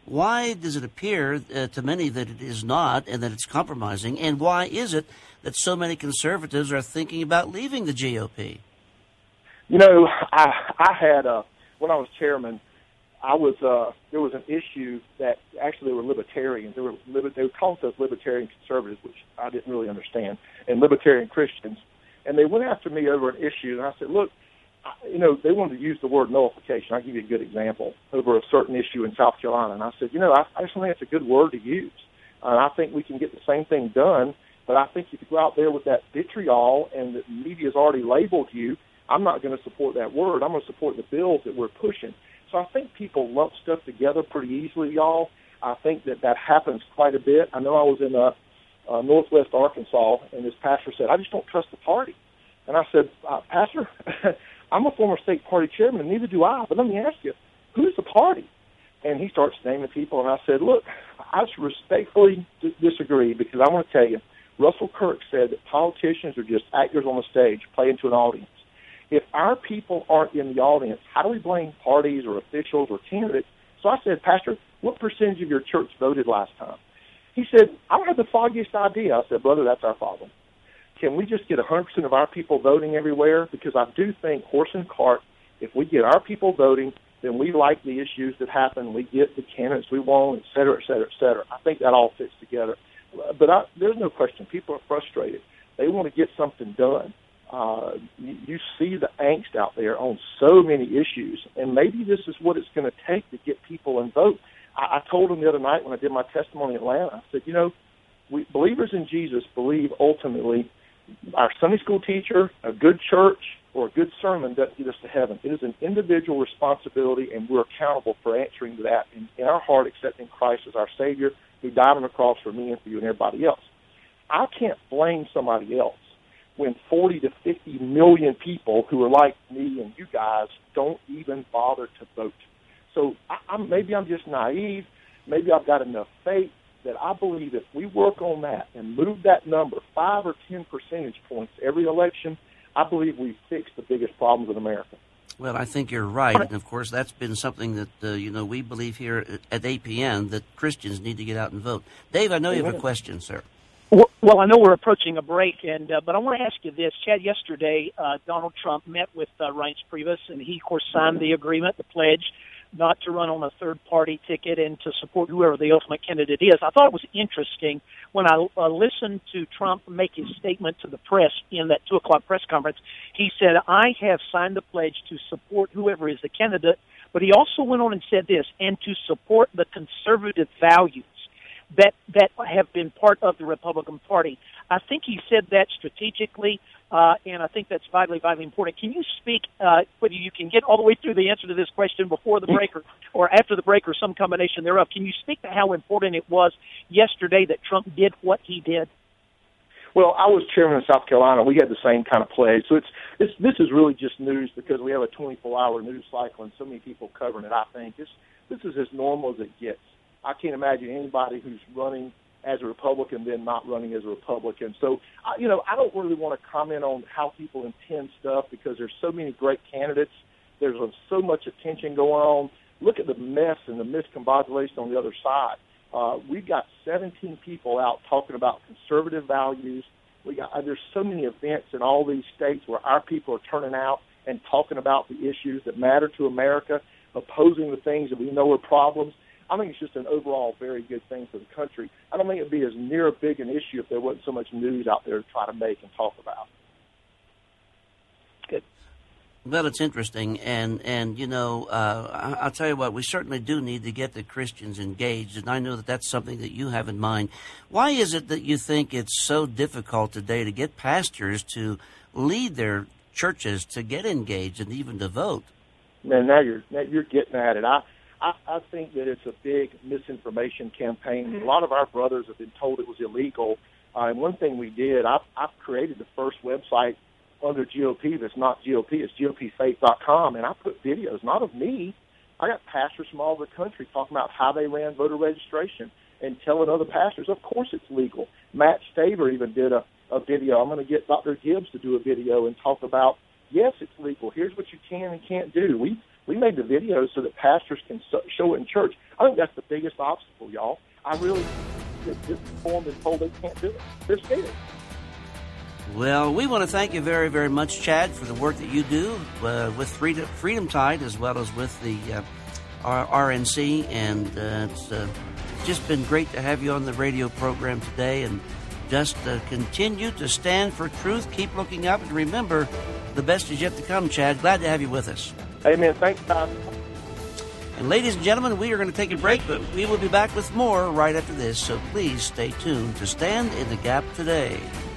Why does it appear uh, to many that it is not and that it's compromising? And why is it that so many conservatives are thinking about leaving the G O P? You know, I, I had, uh, when I was chairman, I was, uh, there was an issue that actually they were libertarians. They were, they would call themselves libertarian conservatives, which I didn't really understand, and libertarian Christians. And they went after me over an issue, and I said, look, you know, they wanted to use the word nullification. I'll give you a good example over a certain issue in South Carolina. And I said, you know, I, I just think it's a good word to use. And I think we can get the same thing done, but I think if you go out there with that vitriol and the media's already labeled you, I'm not going to support that word. I'm going to support the bills that we're pushing. So I think people lump stuff together pretty easily, y'all. I think that that happens quite a bit. I know I was in uh, uh, Northwest Arkansas, and this pastor said, I just don't trust the party. And I said, uh, Pastor, I'm a former state party chairman, and neither do I. But let me ask you, who's the party? And he starts naming people, and I said, look, I just respectfully d- disagree because I want to tell you, Russell Kirk said that politicians are just actors on the stage playing to an audience. If our people aren't in the audience, how do we blame parties or officials or candidates? So I said, Pastor, what percentage of your church voted last time? He said, I don't have the foggiest idea. I said, brother, that's our problem. Can we just get one hundred percent of our people voting everywhere? Because I do think horse and cart, if we get our people voting, then we like the issues that happen. We get the candidates we want, et cetera, et cetera, et cetera. I think that all fits together. But I, there's no question. People are frustrated. They want to get something done. Uh, you, you see the angst out there on so many issues, and maybe this is what it's going to take to get people and vote. I, I told them the other night when I did my testimony in Atlanta, I said, you know, we believers in Jesus believe ultimately our Sunday school teacher, a good church, or a good sermon doesn't get us to heaven. It is an individual responsibility, and we're accountable for answering that in, in our heart, accepting Christ as our Savior, who died on the cross for me and for you and everybody else. I can't blame somebody else when forty to fifty million people who are like me and you guys don't even bother to vote. So I, I'm, maybe I'm just naive. Maybe I've got enough faith that I believe if we work on that and move that number five or ten percentage points every election, I believe we fix the biggest problems in America. Well, I think you're right, and of course that's been something that uh, you know we believe here at A P N that Christians need to get out and vote. Dave, I know you have a question, sir. Well, I know we're approaching a break, and uh, but I want to ask you this. Chad, yesterday uh, Donald Trump met with uh, Reince Priebus, and he, of course, signed the agreement, the pledge, not to run on a third-party ticket and to support whoever the ultimate candidate is. I thought it was interesting when I uh, listened to Trump make his statement to the press in that two o'clock press conference. He said, I have signed the pledge to support whoever is the candidate, but he also went on and said this, and to support the conservative values that that have been part of the Republican Party. I think he said that strategically, uh, and I think that's vitally, vitally important. Can you speak, uh, whether you can get all the way through the answer to this question before the break or, or after the break or some combination thereof, can you speak to how important it was yesterday that Trump did what he did? Well, I was chairman of South Carolina. We had the same kind of pledge. So it's, it's this is really just news because we have a twenty-four hour news cycle and so many people covering it, I think. It's, this is as normal as it gets. I can't imagine anybody who's running as a Republican then not running as a Republican. So, I, you know, I don't really want to comment on how people intend stuff because there's so many great candidates. There's a, so much attention going on. Look at the mess and the miscombobulation on the other side. Uh, we've got seventeen people out talking about conservative values. We got uh, there's so many events in all these states where our people are turning out and talking about the issues that matter to America, opposing the things that we know are problems. I think it's just an overall very good thing for the country. I don't think it would be as near big an issue if there wasn't so much news out there to try to make and talk about. Good. Well, it's interesting, and, and you know, uh, I'll tell you what, we certainly do need to get the Christians engaged, and I know that that's something that you have in mind. Why is it that you think it's so difficult today to get pastors to lead their churches to get engaged and even to vote? Man, now you're, now you're getting at it. I I, I think that it's a big misinformation campaign. A lot of our brothers have been told it was illegal. Uh, and one thing we did, I've, I've created the first website under G O P that's not G O P. It's G O P faith dot com. And I put videos, not of me. I got pastors from all over the country talking about how they ran voter registration and telling other pastors, of course it's legal. Matt Staver even did a, a video. I'm going to get Doctor Gibbs to do a video and talk about, yes, it's legal. Here's what you can and can't do. We We made the videos so that pastors can show it in church. I think that's the biggest obstacle, y'all. I really get disinformed and told they can't do it. They're scared. Well, we want to thank you very, very much, Chad, for the work that you do uh, with Freedom, Freedom Tide as well as with the uh, R N C. And uh, it's uh, just been great to have you on the radio program today. And just uh, continue to stand for truth. Keep looking up. And remember, the best is yet to come, Chad. Glad to have you with us. Amen. Thanks, Todd. And ladies and gentlemen, we are going to take a break, but we will be back with more right after this. So please stay tuned to Stand in the Gap today.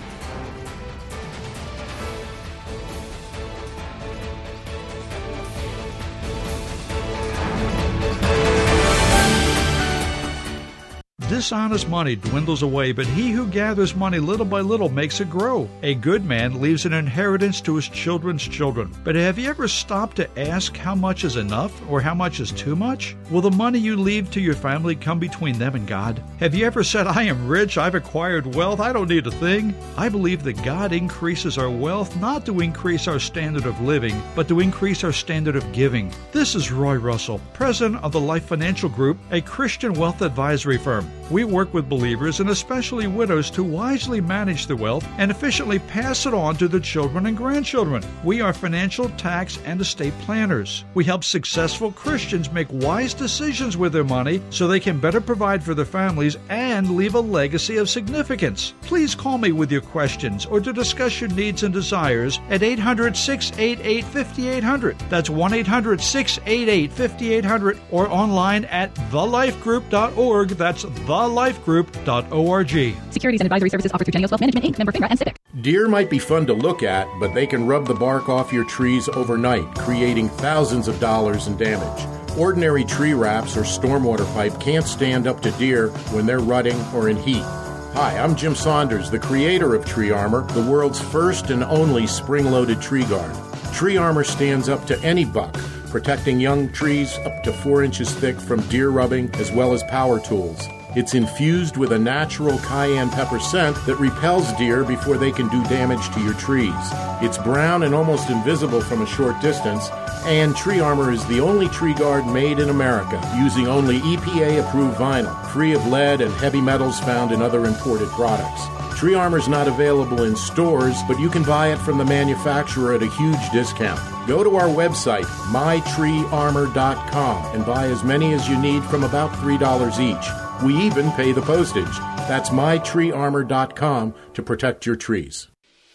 Dishonest money dwindles away, but he who gathers money little by little makes it grow. A good man leaves an inheritance to his children's children. But have you ever stopped to ask how much is enough or how much is too much? Will the money you leave to your family come between them and God? Have you ever said, I am rich, I've acquired wealth, I don't need a thing? I believe that God increases our wealth not to increase our standard of living, but to increase our standard of giving. This is Roy Russell, president of the Life Financial Group, a Christian wealth advisory firm. We work with believers and especially widows to wisely manage their wealth and efficiently pass it on to their children and grandchildren. We are financial, tax, and estate planners. We help successful Christians make wise decisions with their money so they can better provide for their families and leave a legacy of significance. Please call me with your questions or to discuss your needs and desires at eight hundred, six eight eight, five eight zero zero. That's one eight hundred, six eight eight, five eight zero zero or online at the life group dot org. That's the life group dot org. Securities and advisory services offered through Daniels Wealth Management, Incorporated, member FINRA and SIPC. Deer might be fun to look at, but they can rub the bark off your trees overnight, creating thousands of dollars in damage. Ordinary tree wraps or stormwater pipe can't stand up to deer when they're rutting or in heat. Hi, I'm Jim Saunders, the creator of Tree Armor, the world's first and only spring-loaded tree guard. Tree Armor stands up to any buck, protecting young trees up to four inches thick from deer rubbing as well as power tools. It's infused with a natural cayenne pepper scent that repels deer before they can do damage to your trees. It's brown and almost invisible from a short distance, and Tree Armor is the only tree guard made in America, using only E P A-approved vinyl, free of lead and heavy metals found in other imported products. Tree Armor is not available in stores, but you can buy it from the manufacturer at a huge discount. Go to our website, my tree armor dot com, and buy as many as you need from about three dollars each. We even pay the postage. That's my tree armor dot com to protect your trees.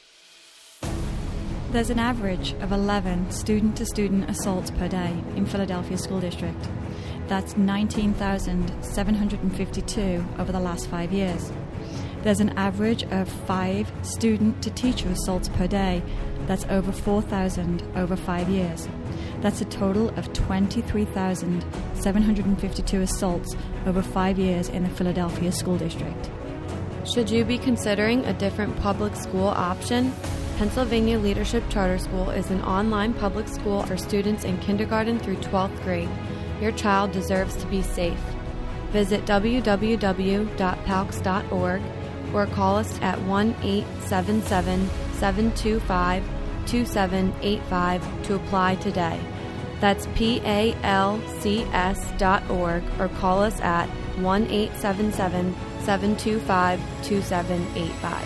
There's an average of eleven student-to-student assaults per day in Philadelphia School District. That's nineteen thousand seven hundred fifty-two over the last five years. There's an average of five student-to-teacher assaults per day. That's over four thousand over five years. That's a total of twenty-three thousand seven hundred fifty-two assaults over five years in the Philadelphia School District. Should you be considering a different public school option? Pennsylvania Leadership Charter School is an online public school for students in kindergarten through twelfth grade. Your child deserves to be safe. Visit w w w dot palks dot org or call us at one eight seven seven, seven two five, two seven eight five to apply today. That's P A L C S dot org or call us at one eight seven seven, seven two five, two seven eight five.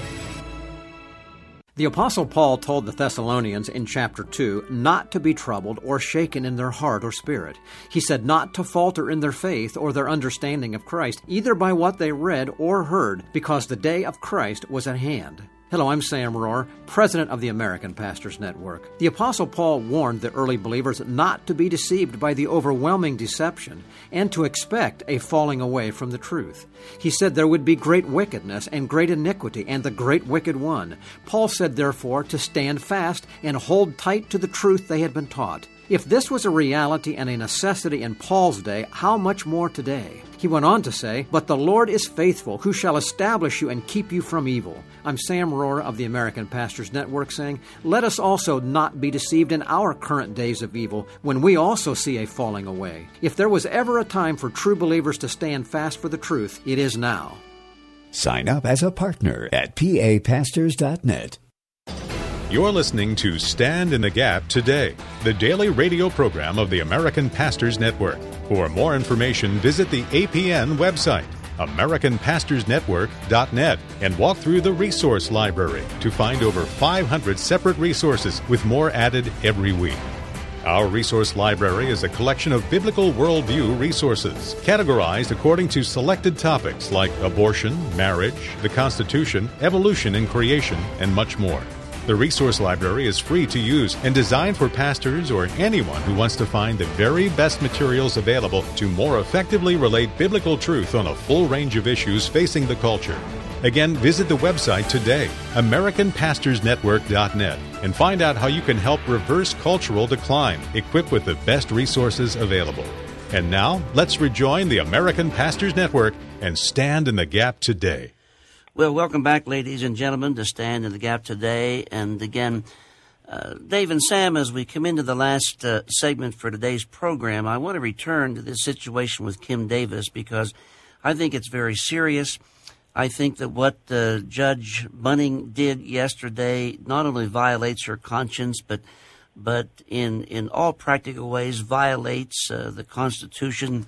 The Apostle Paul told the Thessalonians in chapter two not to be troubled or shaken in their heart or spirit. He said not to falter in their faith or their understanding of Christ, either by what they read or heard, because the day of Christ was at hand. Hello, I'm Sam Rohr, president of the American Pastors Network. The Apostle Paul warned the early believers not to be deceived by the overwhelming deception and to expect a falling away from the truth. He said there would be great wickedness and great iniquity and the great wicked one. Paul said, therefore, to stand fast and hold tight to the truth they had been taught. If this was a reality and a necessity in Paul's day, how much more today? He went on to say, but the Lord is faithful, who shall establish you and keep you from evil. I'm Sam Rohr of the American Pastors Network saying, let us also not be deceived in our current days of evil, when we also see a falling away. If there was ever a time for true believers to stand fast for the truth, it is now. Sign up as a partner at p a pastors dot net. You're listening to Stand in the Gap Today, the daily radio program of the American Pastors Network. For more information, visit the A P N website, American Pastors Network dot net, and walk through the resource library to find over five hundred separate resources with more added every week. Our resource library is a collection of biblical worldview resources, categorized according to selected topics like abortion, marriage, the Constitution, evolution and creation, and much more. The resource library is free to use and designed for pastors or anyone who wants to find the very best materials available to more effectively relate biblical truth on a full range of issues facing the culture. Again, visit the website today, American Pastors Network dot net, and find out how you can help reverse cultural decline, equipped with the best resources available. And now, let's rejoin the American Pastors Network and stand in the gap today. Well, welcome back, ladies and gentlemen, to Stand in the Gap Today. And again, uh, Dave and Sam, as we come into the last uh, segment for today's program, I want to return to this situation with Kim Davis because I think it's very serious. I think that what uh, Judge Bunning did yesterday not only violates her conscience, but but in, in all practical ways violates uh, the Constitution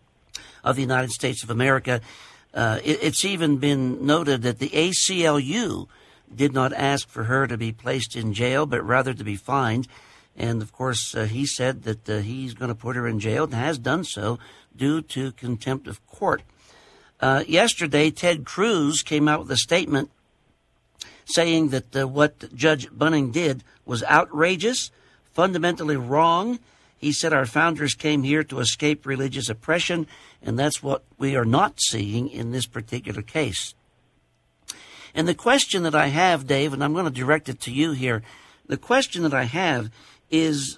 of the United States of America. Uh, it, it's even been noted that the A C L U did not ask for her to be placed in jail, but rather to be fined. And, of course, uh, he said that uh, he's going to put her in jail and has done so due to contempt of court. Uh, yesterday, Ted Cruz came out with a statement saying that uh, what Judge Bunning did was outrageous, fundamentally wrong. He said our founders came here to escape religious oppression, and that's what we are not seeing in this particular case. And the question that I have, Dave, and I'm going to direct it to you here, the question that I have is,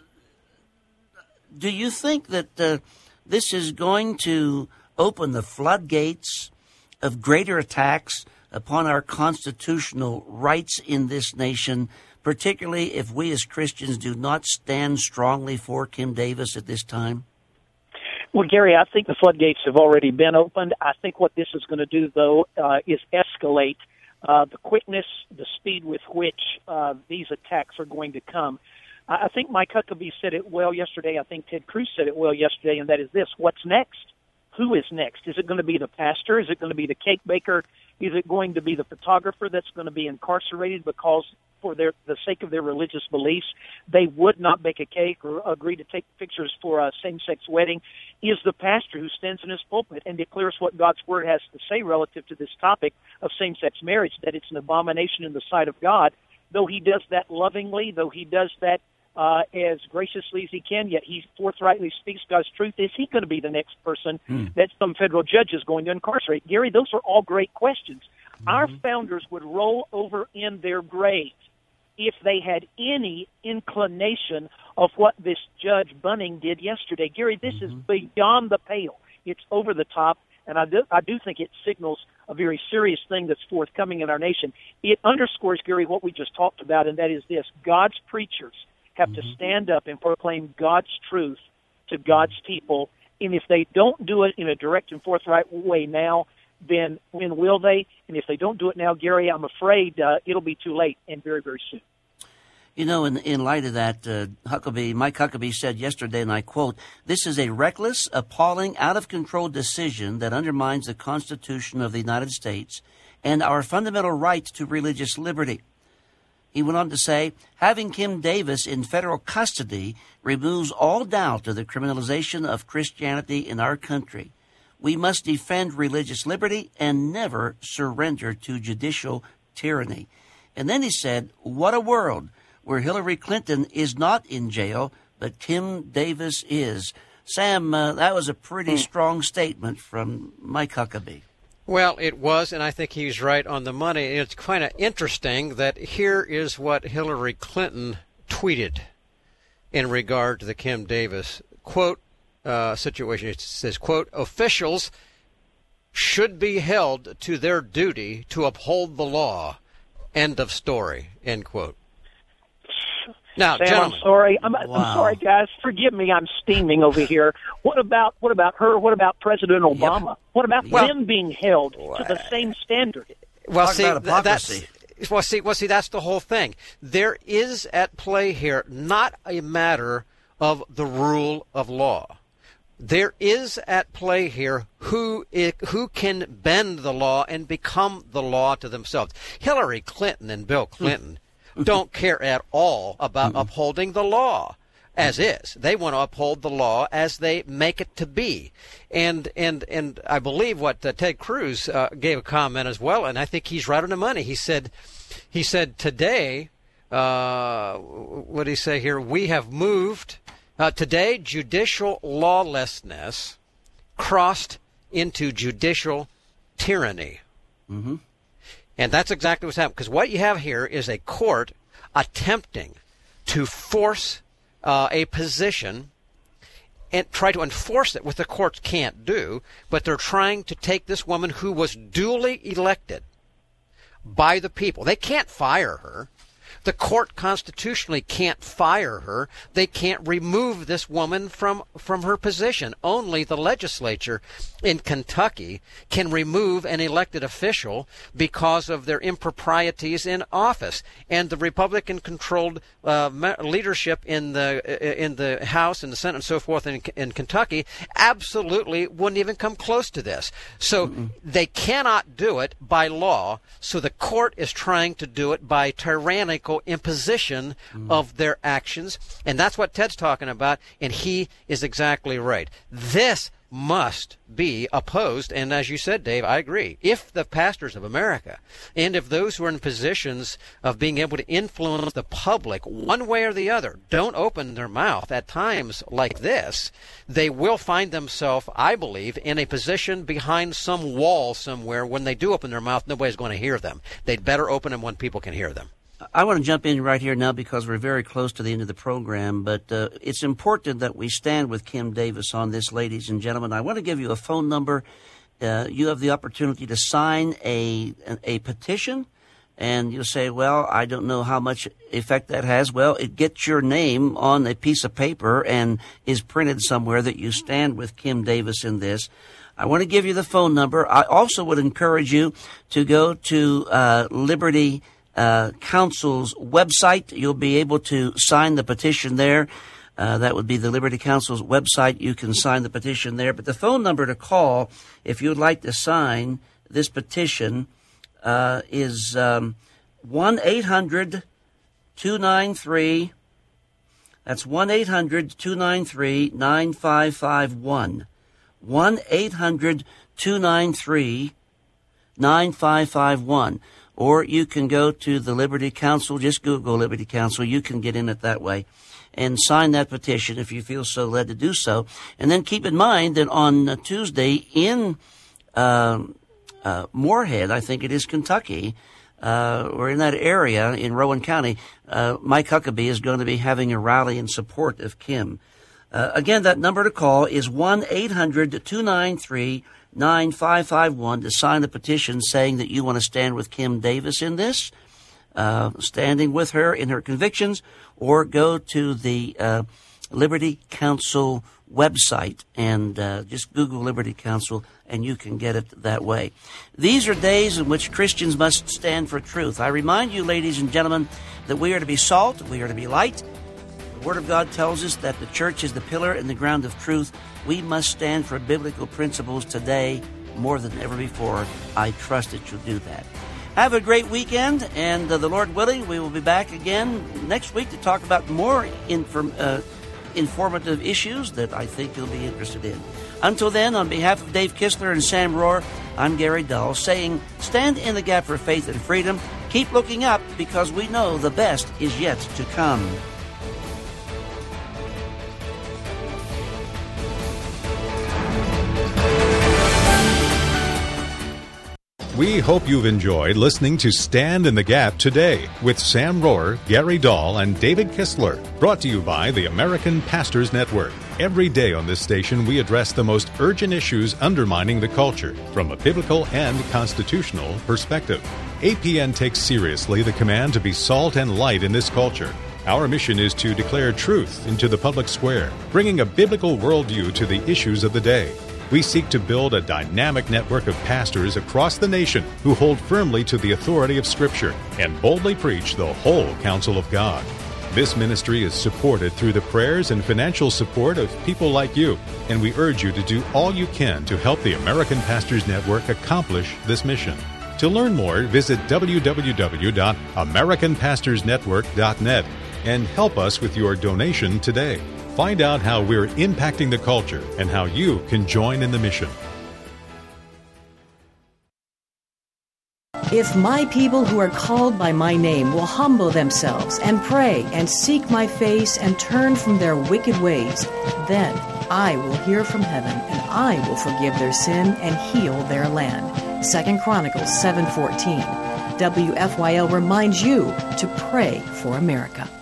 do you think that uh, this is going to open the floodgates of greater attacks upon our constitutional rights in this nation, particularly if we as Christians do not stand strongly for Kim Davis at this time? Well, Gary, I think the floodgates have already been opened. I think what this is going to do, though, uh, is escalate uh, the quickness, the speed with which uh, these attacks are going to come. I think Mike Huckabee said it well yesterday. I think Ted Cruz said it well yesterday, and that is this: what's next? Who is next? Is it going to be the pastor? Is it going to be the cake baker? Is it going to be the photographer that's going to be incarcerated because for their the sake of their religious beliefs, they would not bake a cake or agree to take pictures for a same-sex wedding? Is the pastor who stands in his pulpit and declares what God's Word has to say relative to this topic of same-sex marriage, that it's an abomination in the sight of God, though he does that lovingly, though he does that Uh, as graciously as he can, yet he forthrightly speaks God's truth? Is he going to be the next person mm. that some federal judge is going to incarcerate? Gary, those are all great questions. Mm-hmm. Our founders would roll over in their graves if they had any inclination of what this Judge Bunning did yesterday. Gary, this mm-hmm. is beyond the pale. It's over the top, and I do, I do think it signals a very serious thing that's forthcoming in our nation. It underscores, Gary, what we just talked about, and that is this: God's preachers have to stand up and proclaim God's truth to God's people. And if they don't do it in a direct and forthright way now, then when will they? And if they don't do it now, Gary, I'm afraid uh, it'll be too late and very, very soon. You know, in, in light of that, uh, Huckabee, Mike Huckabee said yesterday, and I quote, "This is a reckless, appalling, out-of-control decision that undermines the Constitution of the United States and our fundamental rights to religious liberty." He went on to say, "Having Kim Davis in federal custody removes all doubt of the criminalization of Christianity in our country. We must defend religious liberty and never surrender to judicial tyranny." And then he said, "What a world where Hillary Clinton is not in jail, but Kim Davis is." Sam, uh, that was a pretty mm. strong statement from Mike Huckabee. Well, it was, and I think he's right on the money. It's kind of interesting that here is what Hillary Clinton tweeted in regard to the Kim Davis quote uh, situation. It says, quote, "Officials should be held to their duty to uphold the law. End of story," end quote. Now, Sam, gentlemen, I'm sorry. I'm, wow. I'm sorry, guys. Forgive me. I'm steaming over here. What about what about her? What about President Obama? Yep. What about well, them being held to the same standard? Well, Talk see, about hypocrisy. that's Well, see, well, see, that's the whole thing. There is at play here not a matter of the rule of law. There is at play here who it, who can bend the law and become the law to themselves. Hillary Clinton and Bill Clinton don't care at all about mm-hmm. upholding the law as is. They want to uphold the law as they make it to be. And and and I believe what uh, Ted Cruz uh, gave a comment as well, and I think he's right on the money. He said, he said today, uh, what did he say here? We have moved, uh, today judicial lawlessness crossed into judicial tyranny. Mm-hmm. And that's exactly what's happening. Because what you have here is a court attempting to force uh, a position and try to enforce it, what the courts can't do, but they're trying to take this woman who was duly elected by the people. They can't fire her. The court constitutionally can't fire her. They can't remove this woman from, from her position. Only the legislature in Kentucky can remove an elected official because of their improprieties in office. And the Republican-controlled uh, leadership in the in the House and the Senate and so forth in, in Kentucky absolutely wouldn't even come close to this. So mm-mm. They cannot do it by law. So the court is trying to do it by tyrannical imposition mm. of their actions, and that's what Ted's talking about, and he is exactly right. This must be opposed, and as you said, Dave, I agree. If the pastors of America, and if those who are in positions of being able to influence the public one way or the other, don't open their mouth at times like this, they will find themselves, I believe, in a position behind some wall somewhere. When they do open their mouth, nobody's going to hear them. They'd better open them when people can hear them. I want to jump in right here now because we're very close to the end of the program, but uh, it's important that we stand with Kim Davis on this, ladies and gentlemen. I want to give you a phone number. Uh, you have the opportunity to sign a, a petition, and you'll say, well, I don't know how much effect that has. Well, it gets your name on a piece of paper and is printed somewhere that you stand with Kim Davis in this. I want to give you the phone number. I also would encourage you to go to uh, Liberty Uh, Council's website. You'll be able to sign the petition there. Uh, that would be the Liberty Council's website. You can sign the petition there. But the phone number to call if you'd like to sign this petition uh, is um, one eight hundred two nine three. That's one eight hundred two nine three nine five five one. one eight hundred two nine three nine five five one. Or you can go to the Liberty Council. Just Google Liberty Council. You can get in it that way and sign that petition if you feel so led to do so. And then keep in mind that on uh, Tuesday in uh, uh, Moorhead, I think it is Kentucky, uh, or in that area in Rowan County, uh, Mike Huckabee is going to be having a rally in support of Kim. Uh, again, that number to call is one eight hundred two nine three nine five five one to sign the petition saying that you want to stand with Kim Davis in this, uh, standing with her in her convictions, or go to the uh, Liberty Council website and uh, just Google Liberty Council and you can get it that way. These are days in which Christians must stand for truth. I remind you, ladies and gentlemen, that we are to be salt, we are to be light. The Word of God tells us that the church is the pillar and the ground of truth. We must stand for biblical principles today more than ever before. I trust that you'll do that. Have a great weekend, and uh, the Lord willing, we will be back again next week to talk about more inform, uh, informative issues that I think you'll be interested in. Until then, on behalf of Dave Kistler and Sam Rohr, I'm Gary Dull, saying stand in the gap for faith and freedom. Keep looking up because we know the best is yet to come. We hope you've enjoyed listening to Stand in the Gap today with Sam Rohr, Gary Dahl, and David Kistler, brought to you by the American Pastors Network. Every day on this station, we address the most urgent issues undermining the culture from a biblical and constitutional perspective. A P N takes seriously the command to be salt and light in this culture. Our mission is to declare truth into the public square, bringing a biblical worldview to the issues of the day. We seek to build a dynamic network of pastors across the nation who hold firmly to the authority of Scripture and boldly preach the whole counsel of God. This ministry is supported through the prayers and financial support of people like you, and we urge you to do all you can to help the American Pastors Network accomplish this mission. To learn more, visit w w w dot american pastors network dot net and help us with your donation today. Find out how we're impacting the culture and how you can join in the mission. If my people who are called by my name will humble themselves and pray and seek my face and turn from their wicked ways, then I will hear from heaven and I will forgive their sin and heal their land. Second Chronicles seven fourteen. W F Y L reminds you to pray for America.